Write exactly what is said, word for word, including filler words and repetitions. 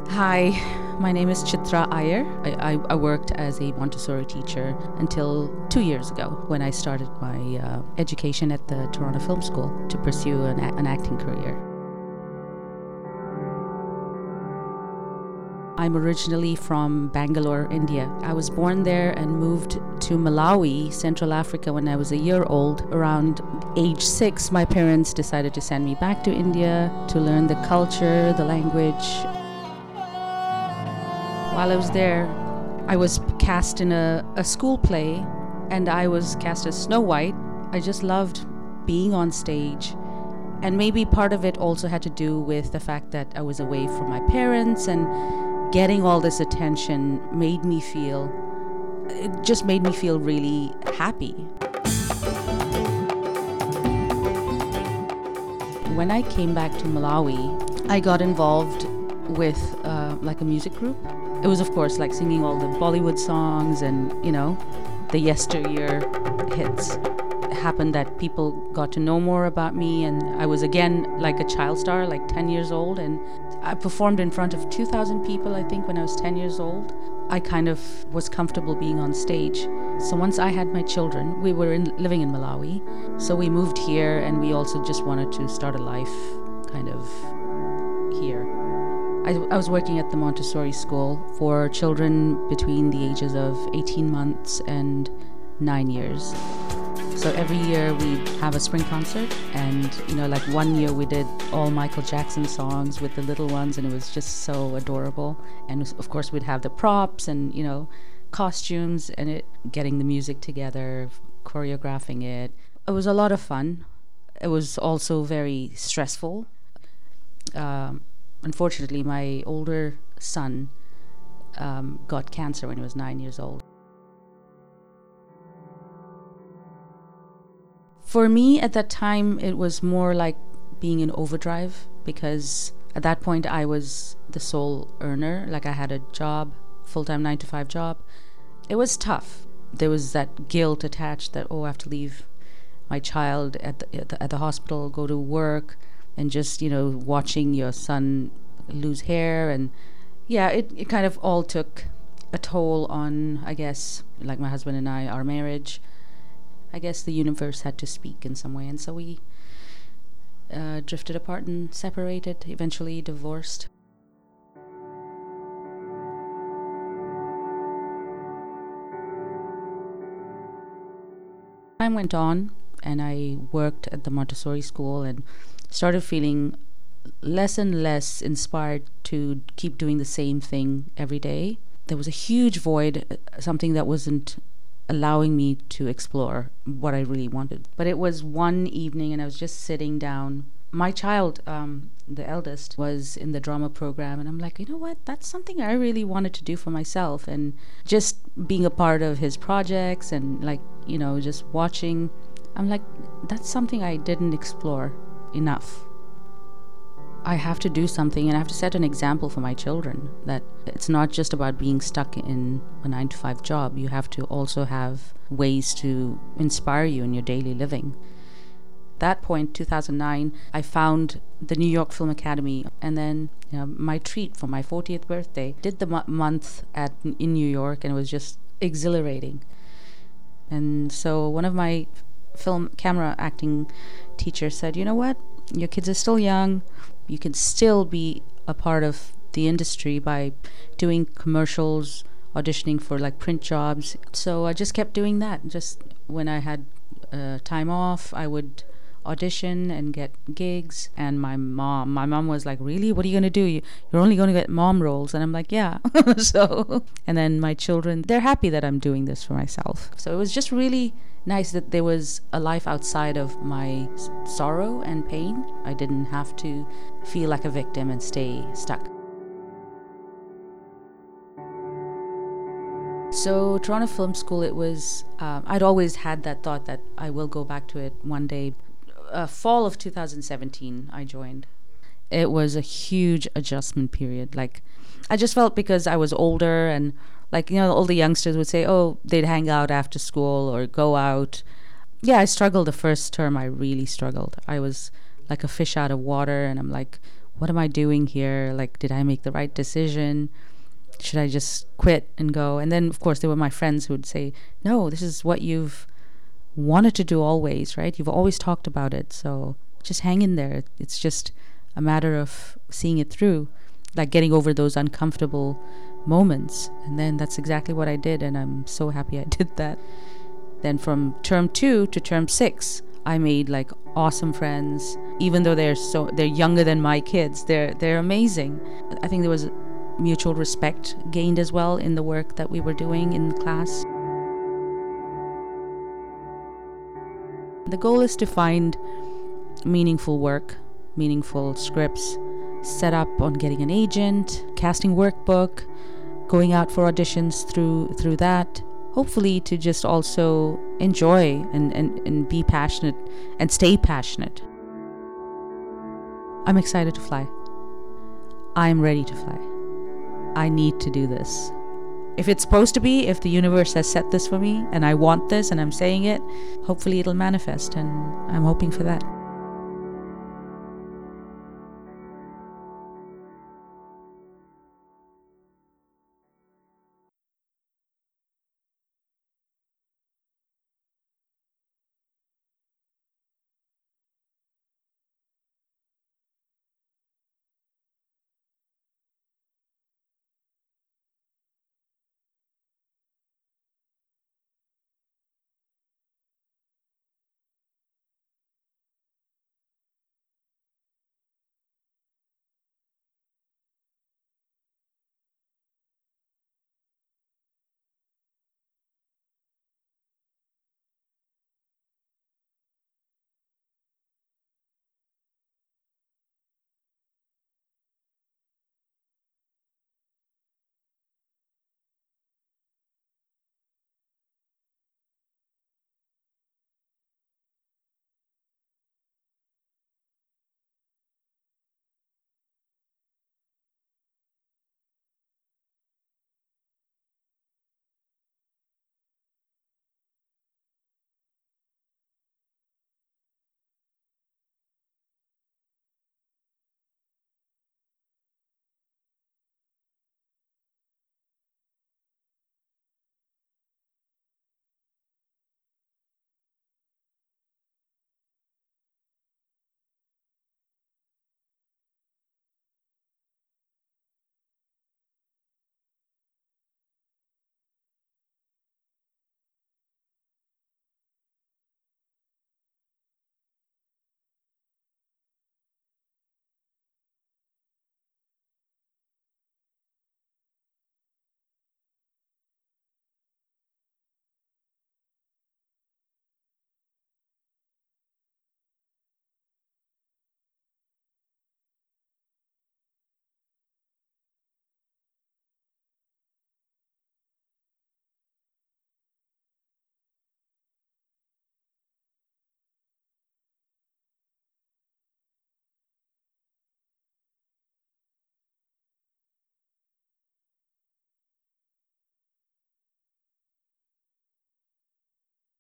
Hi, my name is Chitra Iyer. I, I, I worked as a Montessori teacher until two years ago when I started my uh, education at the Toronto Film School to pursue an, a- an acting career. I'm originally from Bangalore, India. I was born there and moved to Malawi, Central Africa, when I was a year old. Around age six, my parents decided to send me back to India to learn the culture, the language. While I was there, I was cast in a, a school play, and I was cast as Snow White. I just loved being on stage. And maybe part of it also had to do with the fact that I was away from my parents, and getting all this attention made me feel, it just made me feel really happy. When I came back to Malawi, I got involved with uh, like a music group. It was, of course, like singing all the Bollywood songs and, you know, the yesteryear hits. It happened that people got to know more about me, and I was again like a child star, like ten years old, and I performed in front of two thousand people, I think, when I was ten years old. I kind of was comfortable being on stage. So once I had my children, we were in, living in Malawi, so we moved here, and we also just wanted to start a life kind of here. I, I was working at the Montessori school for children between the ages of eighteen months and nine years. So every year we'd have a spring concert, and, you know, like one year we did all Michael Jackson songs with the little ones, and it was just so adorable. And of course we'd have the props and, you know, costumes, and it, getting the music together, choreographing it. It was a lot of fun. It was also very stressful. Um, unfortunately, my older son um, got cancer when he was nine years old. For me, at that time, it was more like being in overdrive, because at that point I was the sole earner. Like, I had a job, full-time nine to five job. It was tough. There was that guilt attached that, oh, I have to leave my child at the, at the, at the hospital, go to work, and just, you know, watching your son lose hair. And yeah, it, it kind of all took a toll on, I guess, like my husband and I, our marriage. I guess the universe had to speak in some way, and so we uh, drifted apart and separated, eventually divorced. Time went on, and I worked at the Montessori school and started feeling less and less inspired to keep doing the same thing every day. There was a huge void, something that wasn't allowing me to explore what I really wanted. But it was one evening, and I was just sitting down. My child, um, the eldest, was in the drama program, and I'm like, you know what? That's something I really wanted to do for myself. And just being a part of his projects and, like, you know, just watching, I'm like, that's something I didn't explore enough. I have to do something, and I have to set an example for my children that it's not just about being stuck in a nine to five job. You have to also have ways to inspire you in your daily living. At that point, two thousand nine, I found the New York Film Academy, and then, you know, my treat for my fortieth birthday. Did the mo- month at in New York, and it was just exhilarating. And so one of my film camera acting teachers said, you know what? Your kids are still young. You can still be a part of the industry by doing commercials, auditioning for like print jobs. So I just kept doing that. Just when I had uh, time off, I would audition and get gigs. And my mom, my mom was like, really? What are you going to do? You, you're only going to get mom roles. And I'm like, yeah. So, and then my children, they're happy that I'm doing this for myself. So it was just really nice that there was a life outside of my s- sorrow and pain. I didn't have to feel like a victim and stay stuck. So Toronto Film School, it was, um, I'd always had that thought that I will go back to it one day. Uh, fall of two thousand seventeen, I joined. It was a huge adjustment period. Like, I just felt because I was older, and, like, you know, all the youngsters would say, oh, they'd hang out after school or go out. Yeah, I struggled the first term. I really struggled. I was like a fish out of water, and I'm like, what am I doing here? Like, did I make the right decision? Should I just quit and go? And then, of course, there were my friends who would say, no, this is what you've wanted to do always, right? You've always talked about it. So just hang in there. It's just a matter of seeing it through, like getting over those uncomfortable moments. And then that's exactly what I did. And I'm so happy I did that. Then from term two to term six, I made like awesome friends. Even though they're so they're younger than my kids, they're they're amazing. I think there was mutual respect gained as well in the work that we were doing in class. The goal is to find meaningful work, meaningful scripts, set up on getting an agent, casting workbook, going out for auditions through through that. Hopefully to just also enjoy and, and, and be passionate and stay passionate. I'm excited to fly. I'm ready to fly. I need to do this. If it's supposed to be, if the universe has set this for me and I want this and I'm saying it, hopefully it'll manifest, and I'm hoping for that.